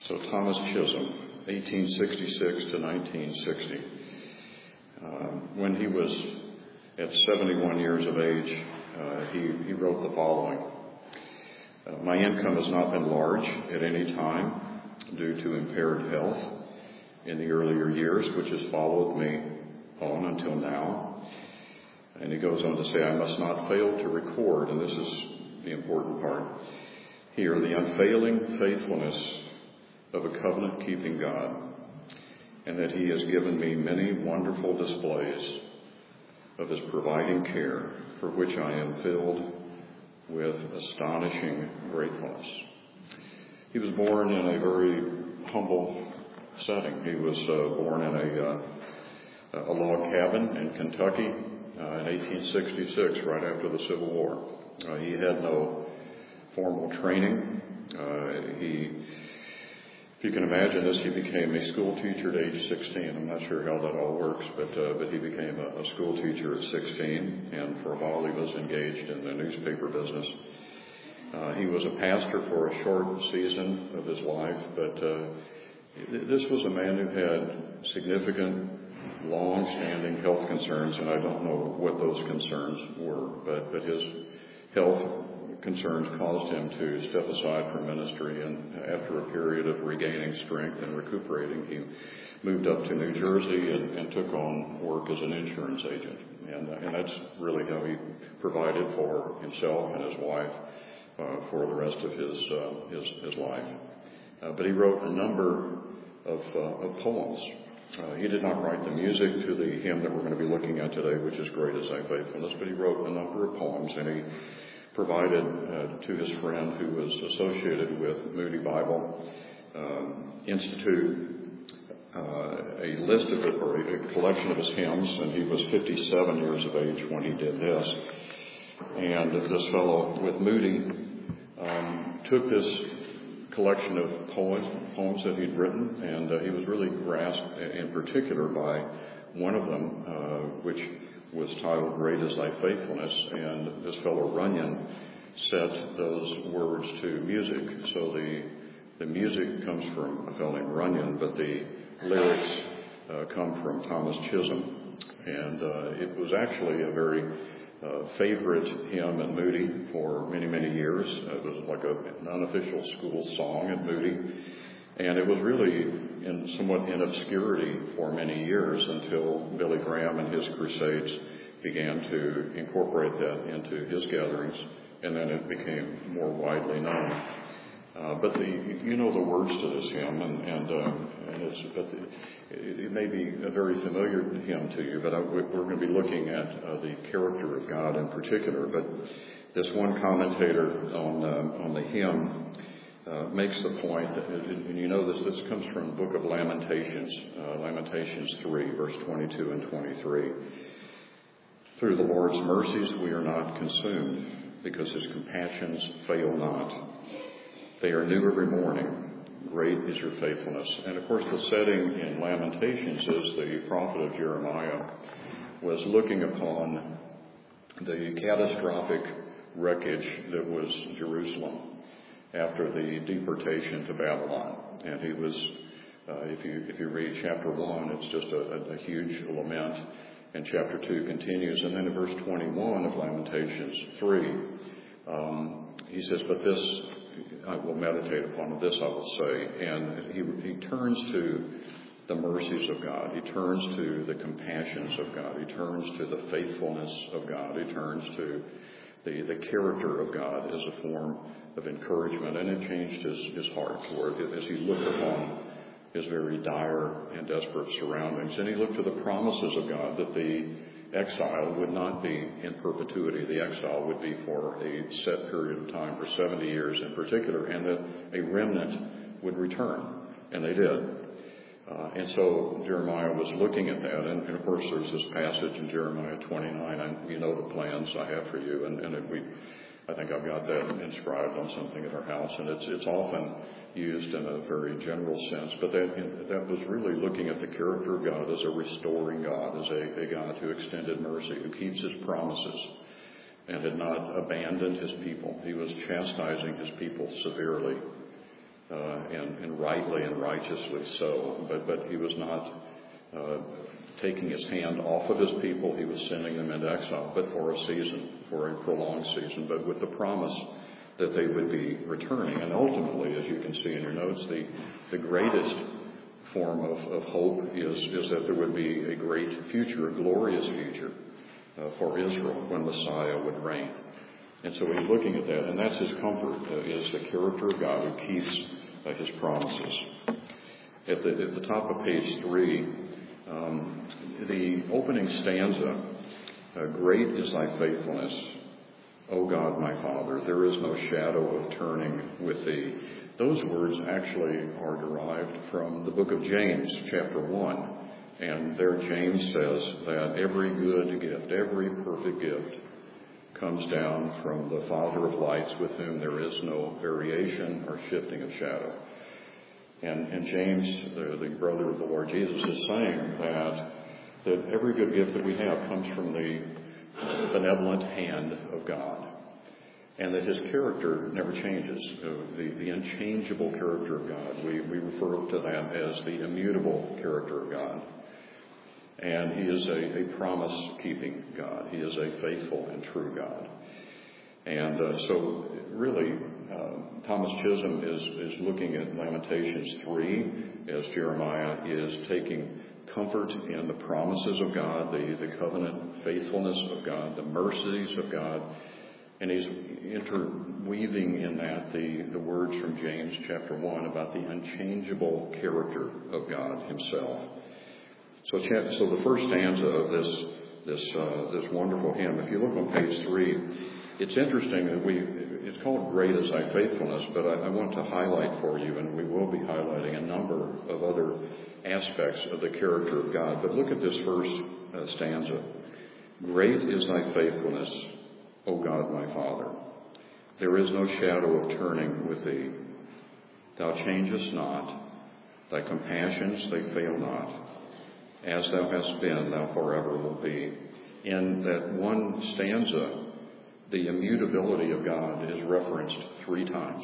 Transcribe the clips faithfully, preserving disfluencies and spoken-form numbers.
So Thomas Chisholm, eighteen sixty-six to nineteen sixty. Uh, when he was at seventy-one years of age, uh, he, he wrote the following. Uh, My income has not been large at any time due to impaired health in the earlier years, which has followed me on until now. And he goes on to say, I must not fail to record, and this is the important part here, the unfailing faithfulness of a covenant-keeping God, and that he has given me many wonderful displays of his providing care, for which I am filled with astonishing gratefulness. He was born in a very humble setting. He was uh, born in a, uh, a log cabin in Kentucky uh, in eighteen sixty-six, right after the Civil War. Uh, he had no formal training. Uh, he If you can imagine this, he became a school teacher at age sixteen. I'm not sure how that all works, but uh, but he became a, a school teacher at sixteen, and for a while he was engaged in the newspaper business. Uh, he was a pastor for a short season of his life, but uh, this was a man who had significant, long-standing health concerns, and I don't know what those concerns were, but, but his health concerns caused him to step aside from ministry, and after a period of regaining strength and recuperating, he moved up to New Jersey and, and took on work as an insurance agent. And, uh, and that's really how he provided for himself and his wife uh, for the rest of his uh, his, his life. Uh, but he wrote a number of, uh, of poems. Uh, he did not write the music to the hymn that we're going to be looking at today, which is Great Is Thy Faithfulness, but he wrote a number of poems, and he provided uh, to his friend who was associated with Moody Bible um, Institute uh, a list of it, or a, a collection of his hymns, and he was fifty-seven years of age when he did this. And this fellow with Moody um, took this collection of poems, poems that he'd written, and uh, he was really grasped in particular by one of them, uh, which was titled Great Is Thy Faithfulness, and this fellow Runyon set those words to music. So the the music comes from a fellow named Runyon, but the lyrics uh, come from Thomas Chisholm. And uh, it was actually a very uh, favorite hymn at Moody for many, many years. It was like a, an unofficial school song at Moody. And it was really in somewhat in obscurity for many years until Billy Graham and his crusades began to incorporate that into his gatherings, and then it became more widely known. Uh, but the, you know the words to this hymn, and, and, um, and it's, but the, it, it may be a very familiar hymn to you, but I, we're going to be looking at uh, the character of God in particular. But this one commentator on um, on the hymn Uh, makes the point that, and you know this, this comes from the book of Lamentations, uh, Lamentations three, verse twenty-two and twenty-three. Through the Lord's mercies we are not consumed, because his compassions fail not. They are new every morning. Great is your faithfulness. And of course the setting in Lamentations is the prophet of Jeremiah was looking upon the catastrophic wreckage that was Jerusalem after the deportation to Babylon. And he was, uh, if you if you read chapter one, it's just a, a, a huge lament. And chapter two continues. And then in verse twenty-one of Lamentations three, um, he says, but this I will meditate upon, this I will say. And he, he turns to the mercies of God. He turns to the compassions of God. He turns to the faithfulness of God. He turns to the, the character of God as a form of encouragement, and it changed his, his heart for it as he looked upon his very dire and desperate surroundings. And he looked to the promises of God that the exile would not be in perpetuity. The exile would be for a set period of time, for seventy years in particular, and that a remnant would return. And they did. Uh, and so Jeremiah was looking at that, and, and of course there's this passage in Jeremiah twenty-nine, and you know the plans I have for you, and, and it, we I think I've got that inscribed on something at our house, and it's it's often used in a very general sense. But that that was really looking at the character of God as a restoring God, as a, a God who extended mercy, who keeps his promises, and had not abandoned his people. He was chastising his people severely uh, and, and rightly and righteously so. But, but he was not uh, taking his hand off of his people. He was sending them into exile, but for a season, for a prolonged season, but with the promise that they would be returning. And ultimately, as you can see in your notes, the, the greatest form of, of hope is, is that there would be a great future, a glorious future uh, for Israel when Messiah would reign. And so he's looking at that, and that's his comfort, uh, is the character of God who keeps uh, his promises. At the, at the top of page three, um, the opening stanza, uh, great is thy faithfulness, O God my Father, there is no shadow of turning with thee. Those words actually are derived from the book of James, chapter one. And there James says that every good gift, every perfect gift comes down from the Father of lights, with whom there is no variation or shifting of shadow. And, and James, the, the brother of the Lord Jesus, is saying that, that every good gift that we have comes from the benevolent hand of God, and that his character never changes, uh, the, the unchangeable character of God. We, we refer to that as the immutable character of God. And he is a, a promise-keeping God. He is a faithful and true God. And uh, so really, uh, Thomas Chisholm is, is looking at Lamentations three, as Jeremiah is taking comfort in the promises of God, the, the covenant faithfulness of God, the mercies of God. And he's interweaving in that the, the words from James chapter one about the unchangeable character of God himself. So, so the first stanza of this this uh, this wonderful hymn, if you look on page three, it's interesting that we, it's called Great is Thy Faithfulness, but I, I want to highlight for you, and we will be highlighting a number of other aspects of the character of God. But look at this first uh, stanza. Great is Thy faithfulness, O God my Father. There is no shadow of turning with Thee. Thou changest not. Thy compassions, they fail not. As Thou hast been, Thou forever will be. In that one stanza, the immutability of God is referenced three times.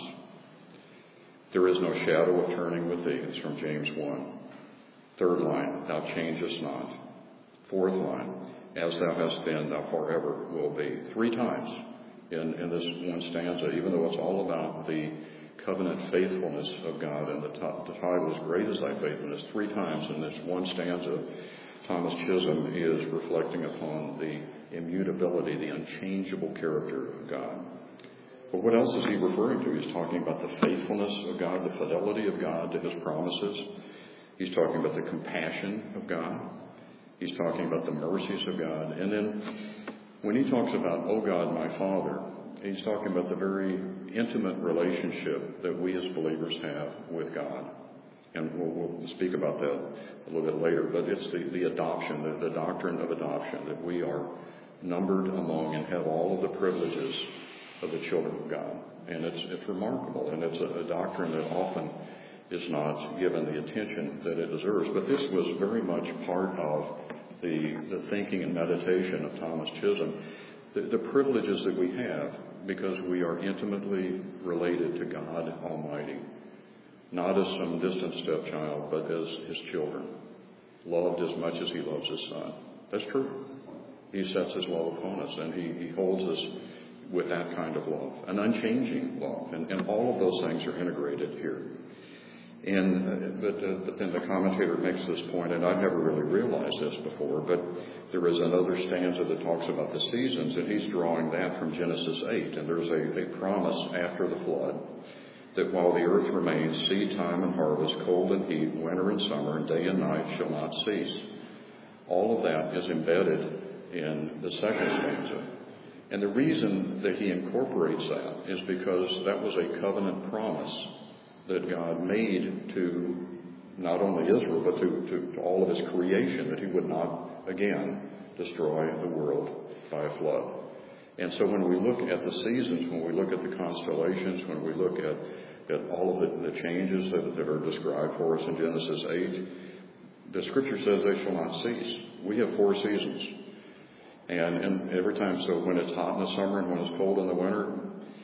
There is no shadow of turning with Thee. It's from James one. Third line, Thou changest not. Fourth line, as Thou hast been, Thou forever will be. Three times in, in this one stanza, even though it's all about the covenant faithfulness of God, and the, t- the title is Great is Thy Faithfulness. Three times in this one stanza, Thomas Chisholm is reflecting upon the immutability, the unchangeable character of God. But what else is he referring to? He's talking about the faithfulness of God, the fidelity of God to his promises. He's talking about the compassion of God. He's talking about the mercies of God. And then when he talks about, O God, my Father, he's talking about the very intimate relationship that we as believers have with God. And we'll, we'll speak about that a little bit later. But it's the, the adoption, the, the doctrine of adoption, that we are numbered among and have all of the privileges of the children of God. And it's, it's remarkable. And it's a, a doctrine that often is not given the attention that it deserves. But this was very much part of the, the thinking and meditation of Thomas Chisholm. The, the privileges that we have because we are intimately related to God Almighty. Not as some distant stepchild, but as his children. Loved as much as he loves his son. That's true. He sets his love upon us, and he, he holds us with that kind of love, an unchanging love. And, and all of those things are integrated here. And uh, but, uh, but then the commentator makes this point, and I've never really realized this before, but there is another stanza that talks about the seasons, and he's drawing that from Genesis eight. And there's a, a promise after the flood that while the earth remains, seed time and harvest, cold and heat, winter and summer, and day and night shall not cease. All of that is embedded in the second stanza. And the reason that he incorporates that is because that was a covenant promise that God made to not only Israel, but to, to, to all of his creation, that he would not again destroy the world by a flood. And so when we look at the seasons, when we look at the constellations, when we look at, at all of the, the changes that, that are described for us in Genesis eight, the scripture says they shall not cease. We have four seasons. And, and every time, so when it's hot in the summer and when it's cold in the winter,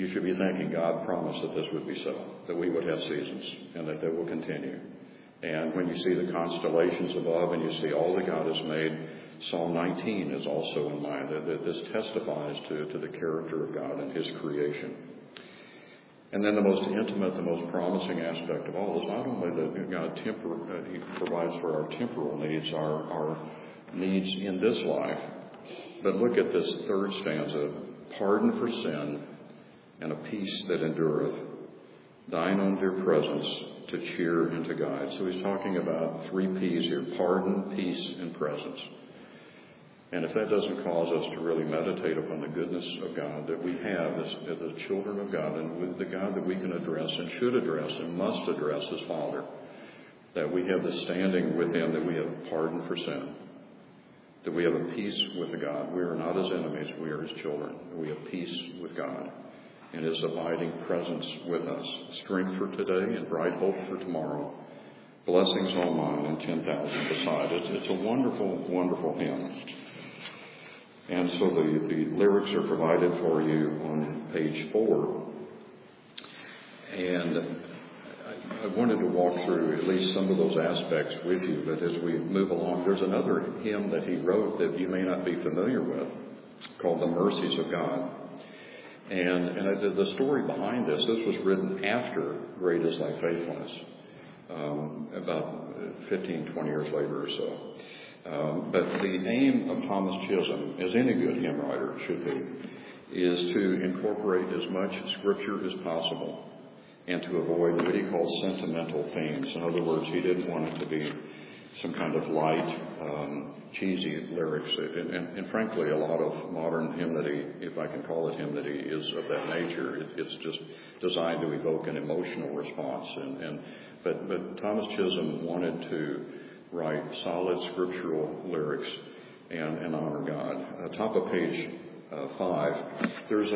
you should be thinking God promised that this would be so, that we would have seasons and that they will continue. And when you see the constellations above and you see all that God has made, Psalm nineteen is also in mind, that, that this testifies to, to the character of God and his creation. And then the most intimate, the most promising aspect of all is not only that God tempor- uh, he provides for our temporal needs, our, our needs in this life, but look at this third stanza, pardon for sin and a peace that endureth, thine own dear presence to cheer and to guide. So he's talking about three P's here, pardon, peace, and presence. And if that doesn't cause us to really meditate upon the goodness of God that we have as, as the children of God, and with the God that we can address and should address and must address as Father, that we have the standing with him, that we have pardon for sin, that we have a peace with God. We are not his enemies, we are his children. We have peace with God and his abiding presence with us. Strength for today and bright hope for tomorrow. Blessings all mine and ten thousand beside. It's, it's a wonderful, wonderful hymn. And so the, the lyrics are provided for you on page four. And I, I wanted to walk through at least some of those aspects with you, but as we move along, there's another hymn that he wrote that you may not be familiar with called The Mercies of God. And, and the story behind this, this was written after Great Is Thy Faithfulness, um, about fifteen, twenty years later or so. Um, but the aim of Thomas Chisholm, as any good hymn writer should be, is to incorporate as much scripture as possible and to avoid what he called sentimental themes. In other words, he didn't want it to be some kind of light, um, cheesy lyrics. And, and, and frankly, a lot of modern hymnody, if I can call it hymnody, is of that nature. It, it's just designed to evoke an emotional response. And, and but, but Thomas Chisholm wanted to write solid scriptural lyrics and, and honor God. Uh, top of page uh, five, there's a,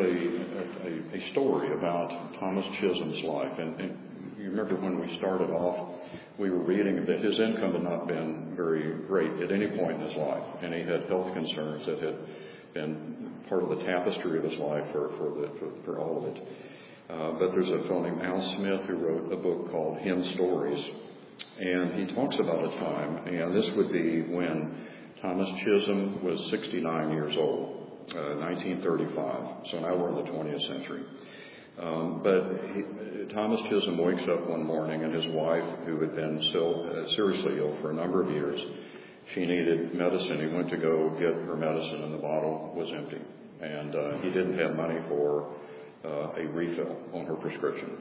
a, a story about Thomas Chisholm's life. And, and you remember when we started off, we were reading that his income had not been very great at any point in his life, and he had health concerns that had been part of the tapestry of his life for, for, the, for, for all of it. Uh, but there's a fellow named Al Smith who wrote a book called Hymn Stories, and he talks about a time, and this would be when Thomas Chisholm was sixty-nine years old, uh, nineteen thirty-five, so now we're in the twentieth century. Um, but he, Thomas Chisholm wakes up one morning, and his wife, who had been so, uh, seriously ill for a number of years, she needed medicine. He went to go get her medicine, and the bottle was empty. And uh, he didn't have money for uh, a refill on her prescription.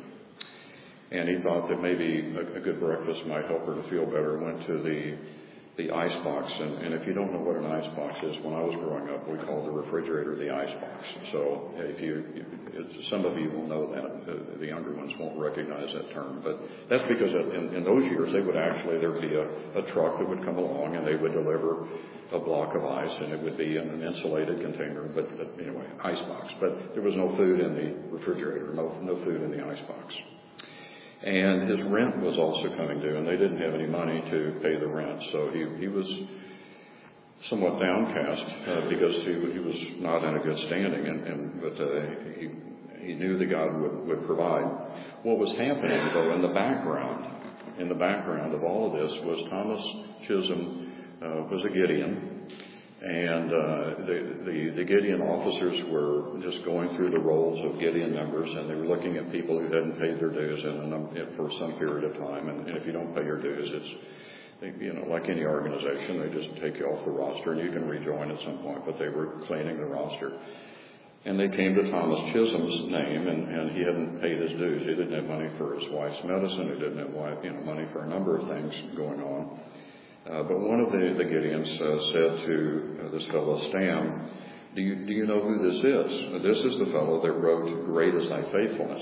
And he thought that maybe a, a good breakfast might help her to feel better. Went to the the ice box, and, and if you don't know what an ice box is, when I was growing up, we called the refrigerator the ice box. So if you, if, some of you will know that, the, the younger ones won't recognize that term, but that's because in, in those years they would actually, there'd be a, a truck that would come along and they would deliver a block of ice, and it would be in an insulated container, but, but anyway, ice box. But there was no food in the refrigerator, no, no food in the ice box. And his rent was also coming due, and they didn't have any money to pay the rent. So he, he was somewhat downcast uh, because he, he was not in a good standing, and, and but uh, he, he knew that God would, would provide. What was happening, though, in the background, in the background of all of this was Thomas Chisholm uh, was a Gideon. And uh, the, the, the Gideon officers were just going through the rolls of Gideon members, and they were looking at people who hadn't paid their dues in a num- for some period of time. And, and if you don't pay your dues, it's, you know, like any organization, they just take you off the roster, and you can rejoin at some point. But they were cleaning the roster. And they came to Thomas Chisholm's name, and, and he hadn't paid his dues. He didn't have money for his wife's medicine. He didn't have wife, you know, money for a number of things going on. Uh, but one of the, the Gideons uh, said to uh, this fellow, Stam, do you, do you know who this is? Uh, this is the fellow that wrote, Great Is Thy Faithfulness.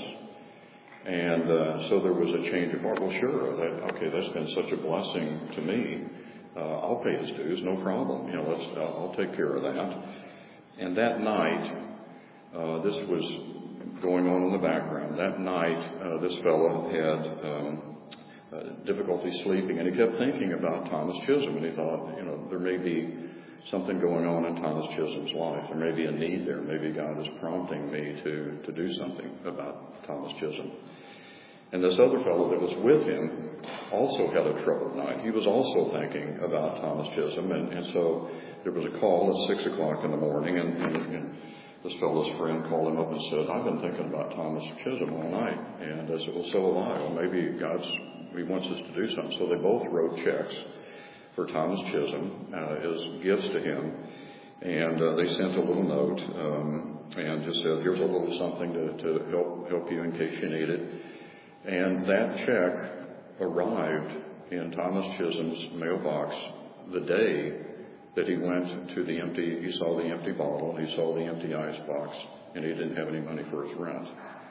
And uh, so there was a change of heart. Well, sure, that, okay, that's been such a blessing to me. Uh, I'll pay his dues, no problem. You know, let's, I'll, I'll take care of that. And that night, uh, this was going on in the background. That night, uh, this fellow had um, Uh, difficulty sleeping, and he kept thinking about Thomas Chisholm, and he thought, you know, there may be something going on in Thomas Chisholm's life. There may be a need there. Maybe God is prompting me to, to do something about Thomas Chisholm. And this other fellow that was with him also had a troubled night. He was also thinking about Thomas Chisholm, and, and so there was a call at six o'clock in the morning, and, and, and this fellow's friend called him up and said, I've been thinking about Thomas Chisholm all night. And I said, well, so have I. Well, maybe God's, he wants us to do something. So they both wrote checks for Thomas Chisholm uh, as gifts to him. And uh, they sent a little note um, and just said, here's a little something to, to help help you in case you need it. And that check arrived in Thomas Chisholm's mailbox the day that he went to the empty, he saw the empty bottle, he saw the empty ice box, and he didn't have any money for his rent.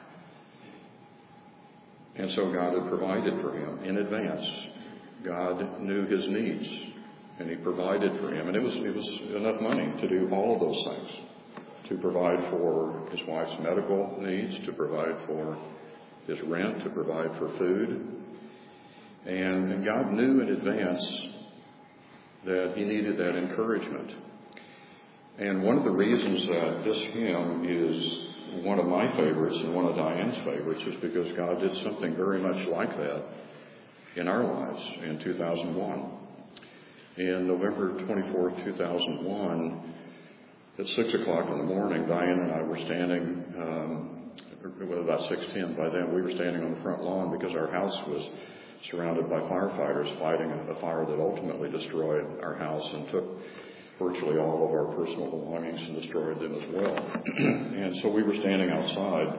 And so God had provided for him in advance. God knew his needs, and he provided for him. And it was, it was enough money to do all of those things, to provide for his wife's medical needs, to provide for his rent, to provide for food. And, and God knew in advance that he needed that encouragement. And one of the reasons that this hymn is one of my favorites and one of Diane's favorites is because God did something very much like that in our lives in two thousand one. In November twenty-fourth, two thousand one, at six o'clock in the morning, Diane and I were standing, um, well, about six ten by then, we were standing on the front lawn because our house was surrounded by firefighters fighting a fire that ultimately destroyed our house and took virtually all of our personal belongings and destroyed them as well. And so we were standing outside,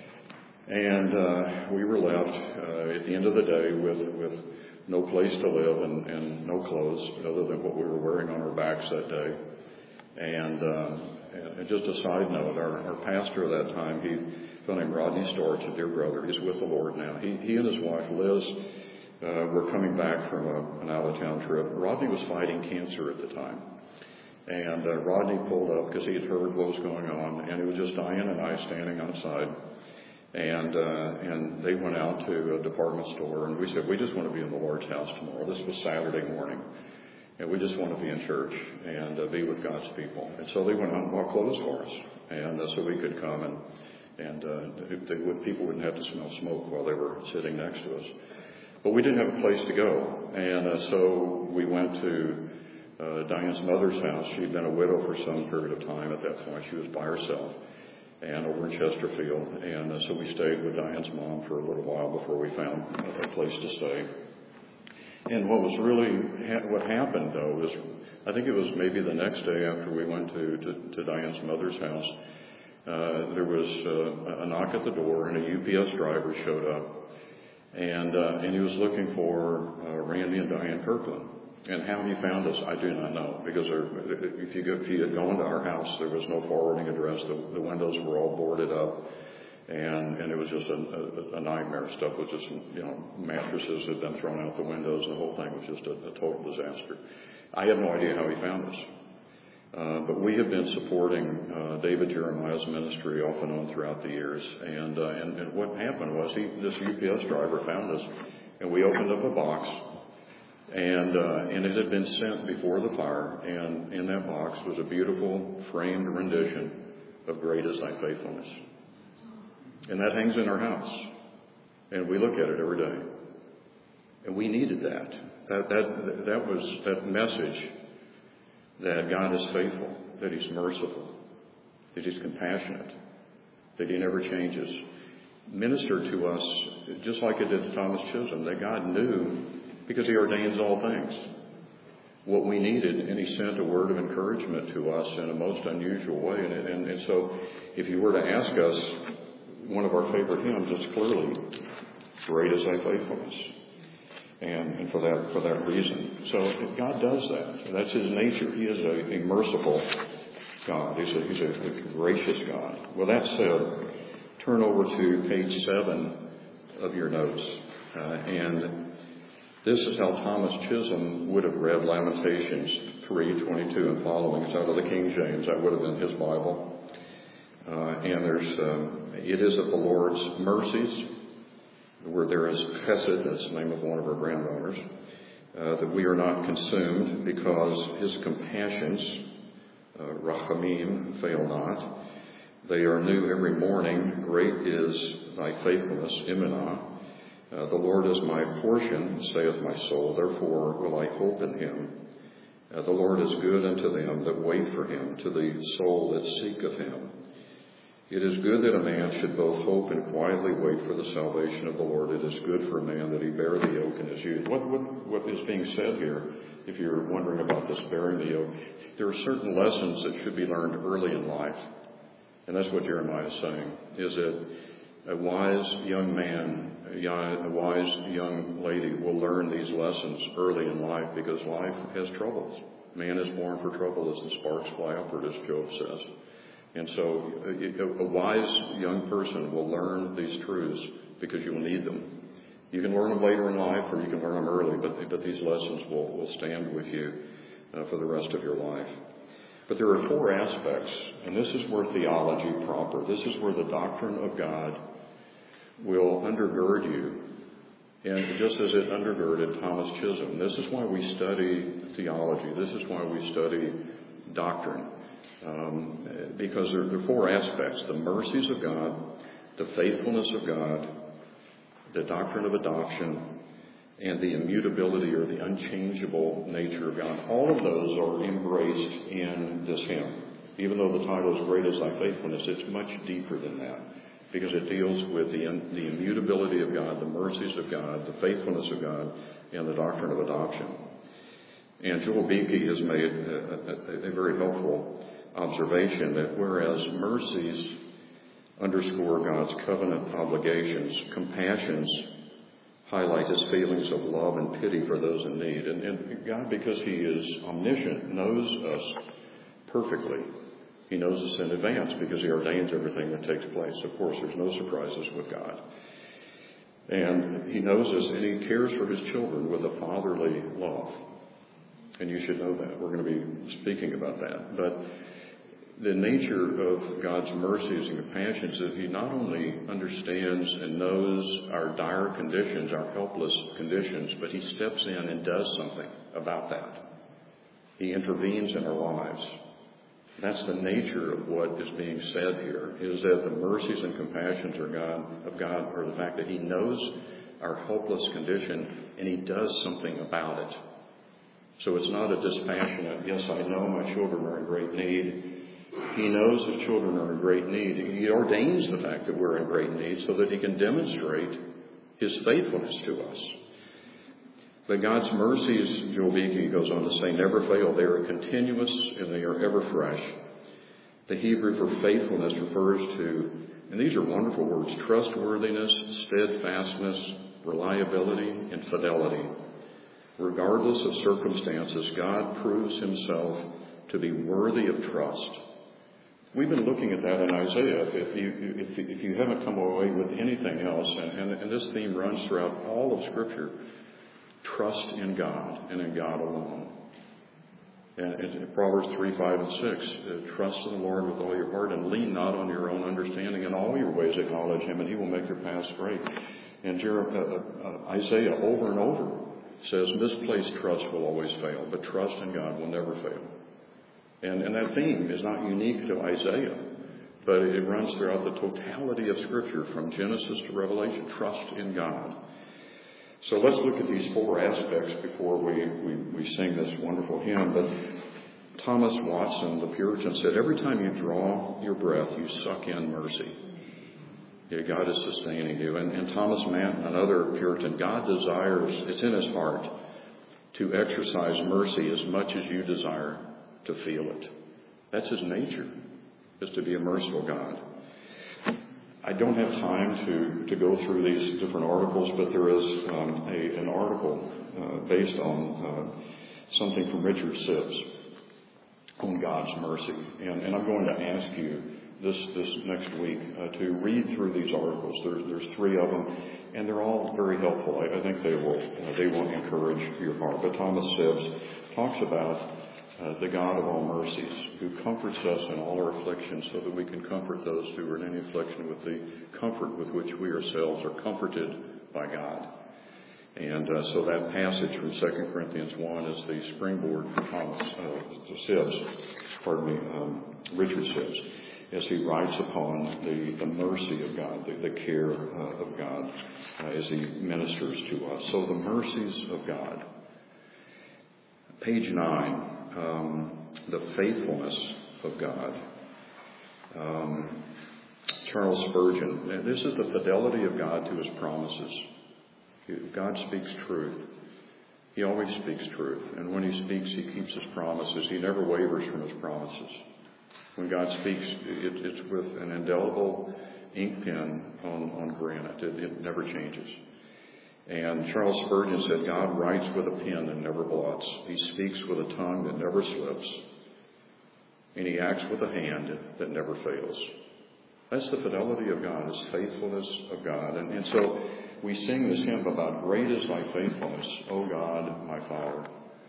and uh, we were left uh, at the end of the day with, with no place to live and, and no clothes other than what we were wearing on our backs that day. And, uh, and just a side note, our, our pastor at that time, he, a fellow named Rodney Storch, a dear brother, he's with the Lord now. He, he and his wife, Liz, Uh, were coming back from a, an out-of-town trip. Rodney was fighting cancer at the time. And uh, Rodney pulled up because he had heard what was going on, and it was just Diane and I standing outside. And uh, and they went out to a department store, and we said, we just want to be in the Lord's house tomorrow. This was Saturday morning. And we just want to be in church and uh, be with God's people. And so they went out and bought clothes for us, and uh, so we could come, and, and uh, they would, people wouldn't have to smell smoke while they were sitting next to us. But we didn't have a place to go, and uh, so we went to uh, Diane's mother's house. She'd been a widow for some period of time at that point. She was by herself, and over in Chesterfield. And uh, so we stayed with Diane's mom for a little while before we found a place to stay. And what was really, ha- what happened, though, is I think it was maybe the next day after we went to, to, to Diane's mother's house, uh, there was uh, a knock at the door, and a U P S driver showed up. And uh, and he was looking for uh, Randy and Diane Kirkland. And how he found us, I do not know, because there, if you go, if you had gone to our house, there was no forwarding address. The, the windows were all boarded up, and and it was just a, a, a nightmare. Stuff was just, you know, mattresses had been thrown out the windows. The whole thing was just a, a total disaster. I have no idea how he found us. Uh, but we have been supporting uh, David Jeremiah's ministry off and on throughout the years. And, uh, and and what happened was he, this U P S driver found us, and we opened up a box, and uh, and it had been sent before the fire. And in that box was a beautiful framed rendition of "Great Is Thy Faithfulness," and that hangs in our house, and we look at it every day. And we needed that. That that that was that message. That God is faithful, that He's merciful, that He's compassionate, that He never changes. Ministered to us just like it did to Thomas Chisholm, that God knew, because He ordains all things, what we needed, and He sent a word of encouragement to us in a most unusual way. And, and, and so if you were to ask us, one of our favorite hymns, it's clearly, "Great is Thy Faithfulness." And, and for that for that reason. So God does that. That's His nature. He is a, a merciful God. He's a, he's a, a gracious God. With that said, turn over to page seven of your notes. Uh, and this is how Thomas Chisholm would have read Lamentations three twenty-two and following. It's out of the King James. That would have been his Bible. Uh, and there's, um, it is of the Lord's mercies, where there is chesed, that's the name of one of our granddaughters, uh, that we are not consumed, because his compassions, uh, rachamim, fail not. They are new every morning. Great is thy faithfulness, Imanah. Uh, the Lord is my portion, saith my soul, therefore will I hope in him. Uh, the Lord is good unto them that wait for him, to the soul that seeketh him. It is good that a man should both hope and quietly wait for the salvation of the Lord. It is good for a man that he bear the yoke in his youth. What, what, what is being said here, if you're wondering about this bearing the yoke, there are certain lessons that should be learned early in life. And that's what Jeremiah is saying, is that a wise young man, a, young, a wise young lady will learn these lessons early in life, because life has troubles. Man is born for trouble, as the sparks fly upward, as Job says. And so a, a wise young person will learn these truths because you will need them. You can learn them later in life, or you can learn them early, but, but these lessons will, will stand with you uh, for the rest of your life. But there are four aspects, and this is where theology proper, this is where the doctrine of God will undergird you. And just as it undergirded Thomas Chisholm, this is why we study theology. This is why we study doctrine. Um, because there, there are four aspects: the mercies of God, the faithfulness of God, the doctrine of adoption, and the immutability or the unchangeable nature of God. All of those are embraced in this hymn. Even though the title is Great is Thy Faithfulness, it's much deeper than that, because it deals with the, the immutability of God, the mercies of God, the faithfulness of God, and the doctrine of adoption. And Joel Beeke has made a, a, a very helpful observation that whereas mercies underscore God's covenant obligations, compassions highlight his feelings of love and pity for those in need. And, and God, because he is omniscient, knows us perfectly. He knows us in advance because he ordains everything that takes place. Of course, there's no surprises with God. And he knows us, and he cares for his children with a fatherly love. And you should know that. We're going to be speaking about that. But the nature of God's mercies and compassions is he not only understands and knows our dire conditions, our helpless conditions, but he steps in and does something about that. He intervenes in our lives. That's the nature of what is being said here, is that the mercies and compassions are God, of God are the fact that he knows our helpless condition and he does something about it. So it's not a dispassionate, yes, I know my children are in great need. He knows that children are in great need. He ordains the fact that we're in great need so that he can demonstrate his faithfulness to us. But God's mercies, Joel Beeke goes on to say, never fail. They are continuous and they are ever fresh. The Hebrew for faithfulness refers to, and these are wonderful words, trustworthiness, steadfastness, reliability, and fidelity. Regardless of circumstances, God proves himself to be worthy of trust. We've been looking at that in Isaiah. If you, if, if you haven't come away with anything else, and, and, and this theme runs throughout all of Scripture, trust in God and in God alone. And in Proverbs three, five, and six, uh, trust in the Lord with all your heart and lean not on your own understanding. In all your ways acknowledge him and he will make your paths straight. And Jeremiah, uh, uh, Isaiah over and over says misplaced trust will always fail, but trust in God will never fail. And, and that theme is not unique to Isaiah, but it runs throughout the totality of Scripture from Genesis to Revelation. Trust in God. So let's look at these four aspects before we, we, we sing this wonderful hymn. But Thomas Watson, the Puritan, said, every time you draw your breath, you suck in mercy. Yeah, God is sustaining you. And, and Thomas Manton, another Puritan, God desires, it's in his heart, to exercise mercy as much as you desire to feel it. That's his nature, is to be a merciful God. I don't have time to, to go through these different articles, but there is um, a, an article uh, based on uh, something from Richard Sibbs on God's mercy. And, and I'm going to ask you this, this next week uh, to read through these articles. There's, there's three of them, and they're all very helpful. I, I think they will, uh, they will encourage your heart. But Thomas Sibbs talks about Uh, the God of all mercies, who comforts us in all our afflictions so that we can comfort those who are in any affliction with the comfort with which we ourselves are comforted by God. And uh, so that passage from Second Corinthians one is the springboard for Thomas uh, Sibbes, pardon me, um, Richard Sibbes, as he writes upon the, the mercy of God, the, the care uh, of God uh, as he ministers to us. So the mercies of God. Page nine, um, the faithfulness of God. Um, Charles Spurgeon, this is the fidelity of God to his promises. God speaks truth. He always speaks truth. And when he speaks, he keeps his promises. He never wavers from his promises. When God speaks, it, it's with an indelible ink pen on, on granite. It, it never changes. And Charles Spurgeon said, God writes with a pen that never blots. He speaks with a tongue that never slips. And he acts with a hand that never fails. That's the fidelity of God, his faithfulness of God. And, and so we sing this hymn about great is thy faithfulness, O God, my Father.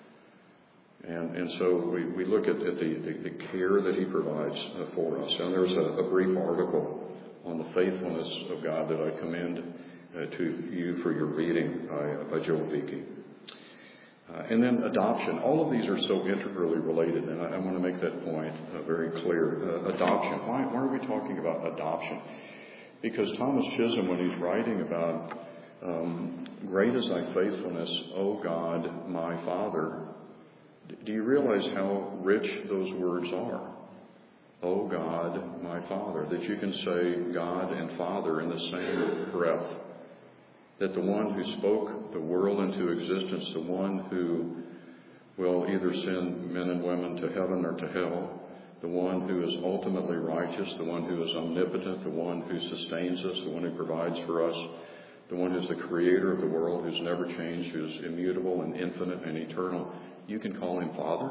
And, and so we, we look at, at the, the, the care that he provides uh, for us. And there's a, a brief article on the faithfulness of God that I commend uh, to you for your reading by, by Joel Beeke. Uh, and then adoption. All of these are so integrally related, and I, I want to make that point uh, very clear. Uh, adoption. Why, why are we talking about adoption? Because Thomas Chisholm, when he's writing about um, great is thy faithfulness, O God, my Father, do you realize how rich those words are? O God, my Father. That you can say God and Father in the same breath. That the one who spoke the world into existence, the one who will either send men and women to heaven or to hell, the one who is ultimately righteous, the one who is omnipotent, the one who sustains us, the one who provides for us, the one who's the creator of the world, who's never changed, who's immutable and infinite and eternal, you can call him Father?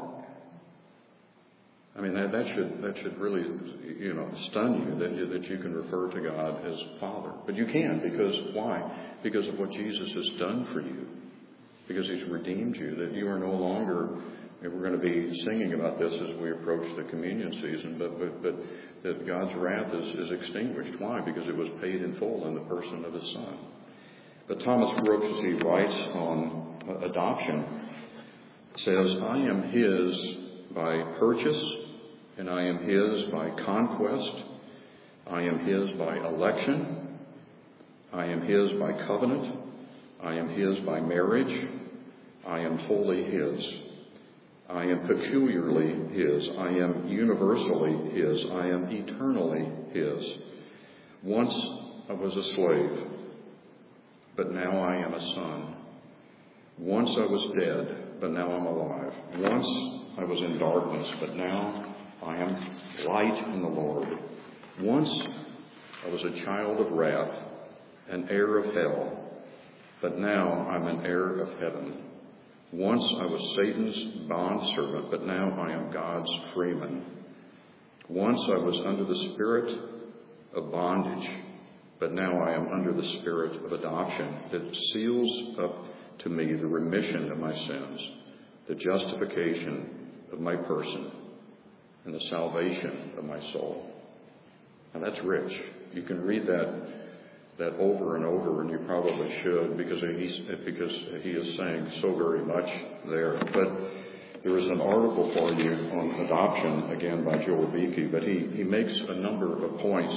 I mean, that, that should that should really, you know, stun you that, you that you can refer to God as Father. But you can, because why? Because of what Jesus has done for you. Because he's redeemed you, that you are no longer, and we're going to be singing about this as we approach the communion season, but but, but that God's wrath is, is extinguished. Why? Because it was paid in full in the person of his Son. But Thomas Brooks, as he writes on adoption, says, I am his by purchase, and I am his by conquest. I am his by election. I am his by covenant. I am his by marriage. I am wholly his. I am peculiarly his. I am universally his. I am eternally his. Once I was a slave, but now I am a son. Once I was dead, but now I'm alive. Once I was in darkness, but now I am light in the Lord. Once I was a child of wrath, an heir of hell, but now I'm an heir of heaven. Once I was Satan's bondservant, but now I am God's freeman. Once I was under the spirit of bondage, but now I am under the spirit of adoption that seals up to me the remission of my sins, the justification of my person, and the salvation of my soul. And that's rich. You can read that that over and over, and you probably should, because he's because he is saying so very much there. But there is an article for you on adoption, again by Joel Beeke, but he, he makes a number of points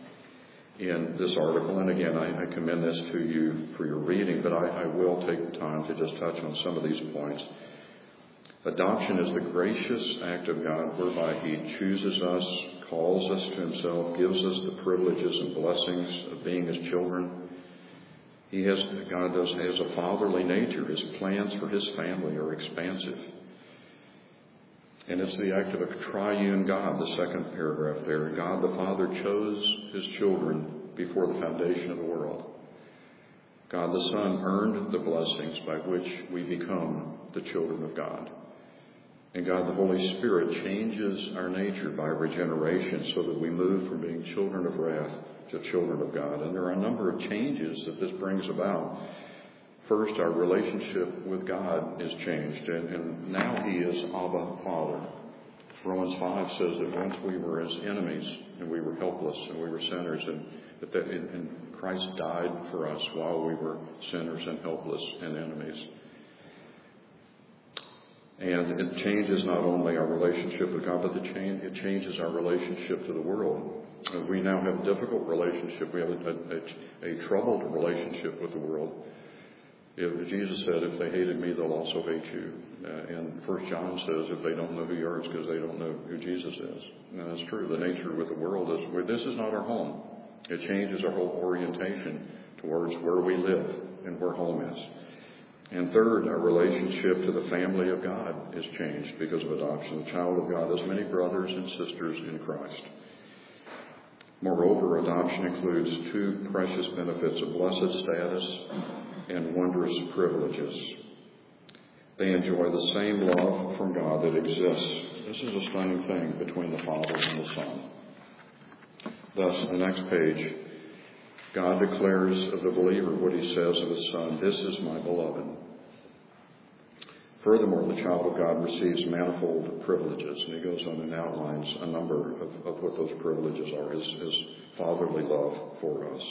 in this article, and again, I, I commend this to you for your reading, but I, I will take the time to just touch on some of these points. Adoption is the gracious act of God whereby he chooses us, calls us to himself, gives us the privileges and blessings of being his children. He has, God does, has a fatherly nature. His plans for his family are expansive. And it's the act of a triune God, the second paragraph there. God the Father chose his children before the foundation of the world. God the Son earned the blessings by which we become the children of God. And God the Holy Spirit changes our nature by regeneration so that we move from being children of wrath to children of God. And there are a number of changes that this brings about. First, our relationship with God is changed, and, and now he is Abba, Father. Romans five says that once we were his enemies, and we were helpless, and we were sinners, and that, that in, in Christ died for us while we were sinners and helpless and enemies. And it changes not only our relationship with God, but the change, it changes our relationship to the world. Uh, we now have a difficult relationship. We have a, a, a troubled relationship with the world. If, Jesus said, if they hated me, they'll also hate you. Uh, and First John says, if they don't know who you are, it's because they don't know who Jesus is. And that's true. The nature with the world is, well, this is not our home. It changes our whole orientation towards where we live and where home is. And third, our relationship to the family of God is changed because of adoption. The child of God has many brothers and sisters in Christ. Moreover, adoption includes two precious benefits, a blessed status and wondrous privileges. They enjoy the same love from God that exists. This is a stunning thing between the Father and the Son. Thus, the next page, God declares of the believer what he says of his Son, this is my beloved. Furthermore, the child of God receives manifold privileges, and he goes on and outlines a number of, of what those privileges are, his, his fatherly love for us.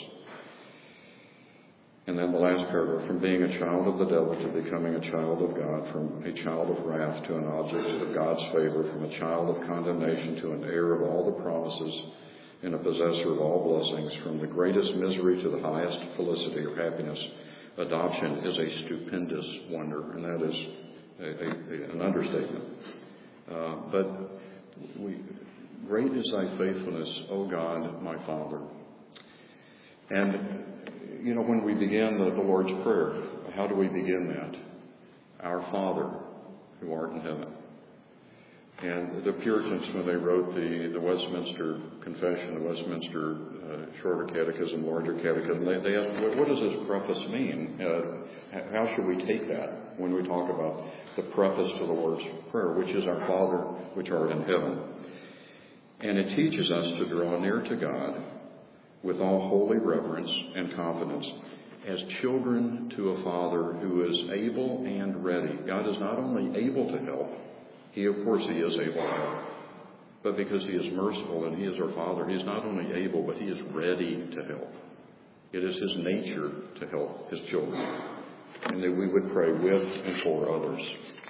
And then the last paragraph, from being a child of the devil to becoming a child of God, from a child of wrath to an object of God's favor, from a child of condemnation to an heir of all the promises and a possessor of all blessings, from the greatest misery to the highest felicity or happiness. Adoption is a stupendous wonder, and that is a, a, a, an understatement. Uh, but we, great is thy faithfulness, O God, my Father. And you know, when we begin the, the Lord's Prayer, how do we begin that? Our Father, who art in heaven. And the Puritans, when they wrote the, the Westminster Confession, the Westminster uh, Shorter Catechism, Larger Catechism, they, they asked, what, what does this preface mean? Uh, how should we take that when we talk about the preface to the Lord's Prayer, which is our Father, which art in heaven? And it teaches us to draw near to God with all holy reverence and confidence, as children to a Father who is able and ready. God is not only able to help, He, of course, He is able to help, but because He is merciful and He is our Father, He is not only able, but He is ready to help. It is His nature to help His children, and that we would pray with and for others.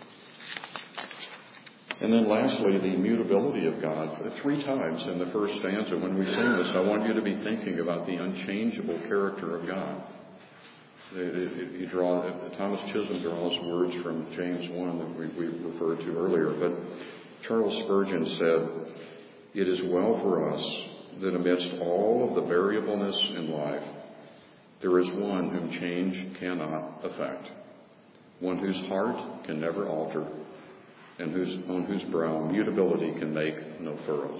And then lastly, the immutability of God. Three times in the first stanza, when we sing this, I want you to be thinking about the unchangeable character of God. You draw, Thomas Chisholm draws words from James one that we, we referred to earlier, but Charles Spurgeon said, it is well for us that amidst all of the variableness in life, there is one whom change cannot affect, one whose heart can never alter, and whose, on whose brow mutability can make no furrows.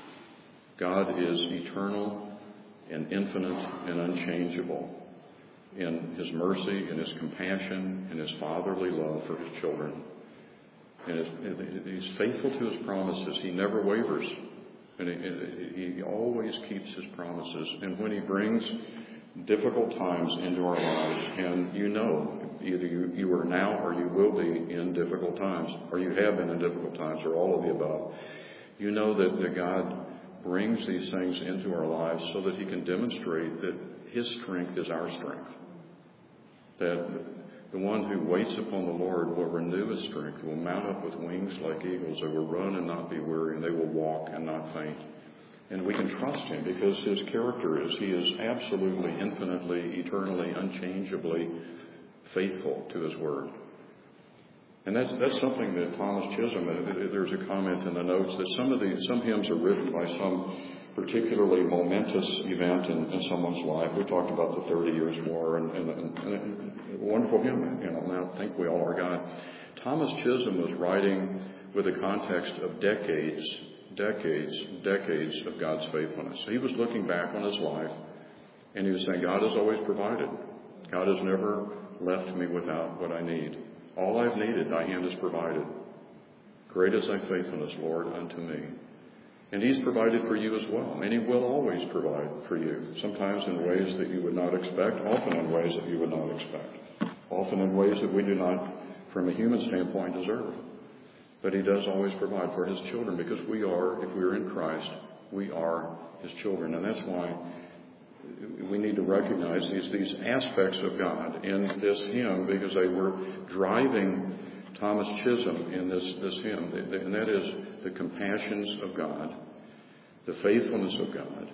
God is eternal and infinite and unchangeable in His mercy, in His compassion, in His fatherly love for His children. And He's faithful to His promises. He never wavers. And he, he always keeps His promises. And when He brings difficult times into our lives, and you know, either you, you are now or you will be in difficult times, or you have been in difficult times, or all of the above, you know that, that God brings these things into our lives so that He can demonstrate that His strength is our strength. That the one who waits upon the Lord will renew his strength, will mount up with wings like eagles. They will run and not be weary, and they will walk and not faint. And we can trust Him because His character is He is absolutely, infinitely, eternally, unchangeably faithful to His Word. And that's, that's something that Thomas Chisholm, there's a comment in the notes that some of the, some hymns are written by some particularly momentous event in, in someone's life. We talked about the Thirty Years' War and, and, and, and a wonderful hymn, you know, and I think we all are God. Thomas Chisholm was writing with a context of decades, decades, decades of God's faithfulness. He was looking back on his life, and he was saying, God has always provided. God has never left me without what I need. All I've needed, thy hand has provided. Great is thy faithfulness, Lord, unto me. And He's provided for you as well. And He will always provide for you, sometimes in ways that you would not expect, often in ways that you would not expect, often in ways that we do not, from a human standpoint, deserve. But He does always provide for His children, because we are, if we are in Christ, we are His children. And that's why we need to recognize these, these aspects of God in this hymn, because they were driving Thomas Chisholm in this, this hymn. And that is the compassions of God, the faithfulness of God,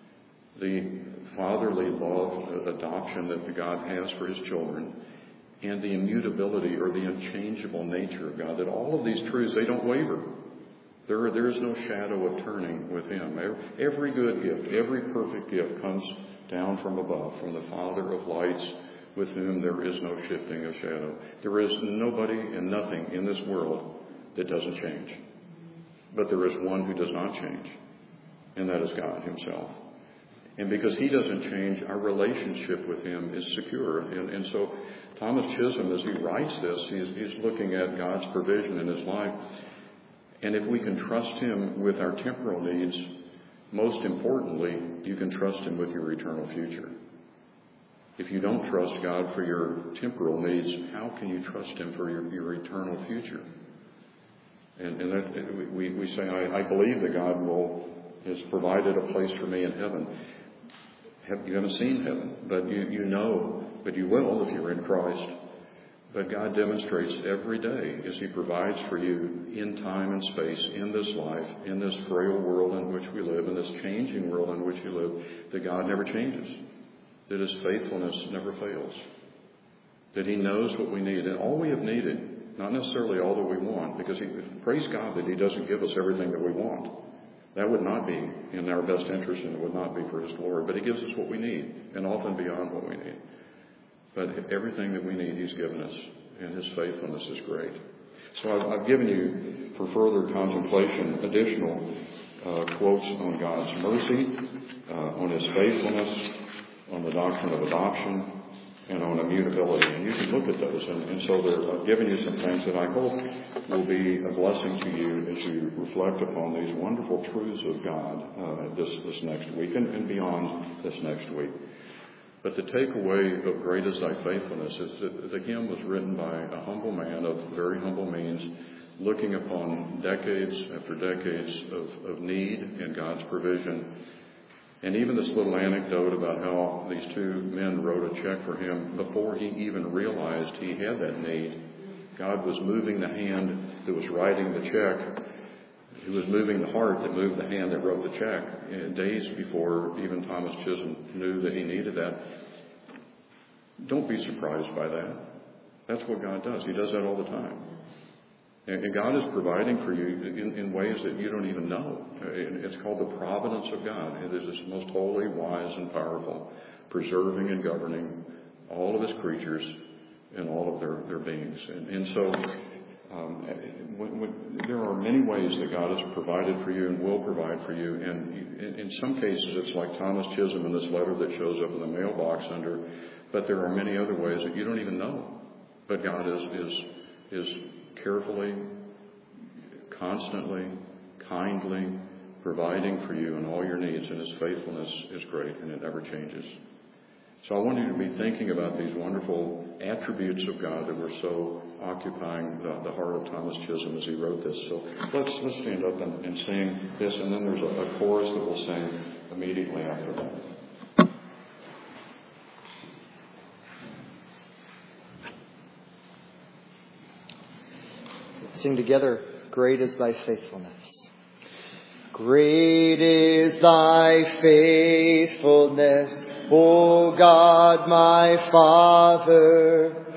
the fatherly love, adoption that God has for his children, and the immutability or the unchangeable nature of God. That all of these truths, they don't waver. There, there is no shadow of turning with him. Every, every good gift, every perfect gift comes down from above, from the Father of lights, with whom there is no shifting of shadow. There is nobody and nothing in this world that doesn't change. But there is one who does not change, and that is God himself. And because he doesn't change, our relationship with him is secure. And, and so Thomas Chisholm, as he writes this, he's, he's looking at God's provision in his life. And if we can trust him with our temporal needs, most importantly, you can trust him with your eternal future. If you don't trust God for your temporal needs, how can you trust him for your, your eternal future? And, and that, we, we say, I, I believe that God will has provided a place for me in heaven. Have, you haven't seen heaven, but you, you know, but you will if you're in Christ. But God demonstrates every day as he provides for you in time and space, in this life, in this frail world in which we live, in this changing world in which you live, that God never changes, that his faithfulness never fails, that he knows what we need. And all we have needed, not necessarily all that we want, because he, praise God that he doesn't give us everything that we want. That would not be in our best interest, and it would not be for his glory. But he gives us what we need, and often beyond what we need. But everything that we need, he's given us, and his faithfulness is great. So I've, I've given you, for further contemplation, additional uh, quotes on God's mercy, uh, on his faithfulness, on the doctrine of adoption, and on immutability. And you can look at those. And, and so they're, I've given you some things that I hope will be a blessing to you as you reflect upon these wonderful truths of God uh, this, this next week and, and beyond this next week. But the takeaway of Great is Thy Faithfulness is that the hymn was written by a humble man of very humble means, looking upon decades after decades of, of need and God's provision. And even this little anecdote about how these two men wrote a check for him before he even realized he had that need. God was moving the hand that was writing the check. He was moving the heart that moved the hand that wrote the check. And days before even Thomas Chisholm knew that he needed that. Don't be surprised by that. That's what God does. He does that all the time. And God is providing for you in, in ways that you don't even know. It's called the providence of God. It is his most holy, wise, and powerful, preserving and governing all of his creatures and all of their, their beings. And, and so um, when, when, there are many ways that God has provided for you and will provide for you. And in, in some cases, it's like Thomas Chisholm in this letter that shows up in the mailbox under, but there are many other ways that you don't even know. But God is is is carefully, constantly, kindly providing for you in all your needs, and his faithfulness is great and it never changes. So I want you to be thinking about these wonderful attributes of God that were so occupying the, the heart of Thomas Chisholm as he wrote this. So let's let's stand up and, and sing this, and then there's a, a chorus that we'll sing immediately after that. Sing together, Great is Thy Faithfulness. Great is Thy faithfulness, O God my Father.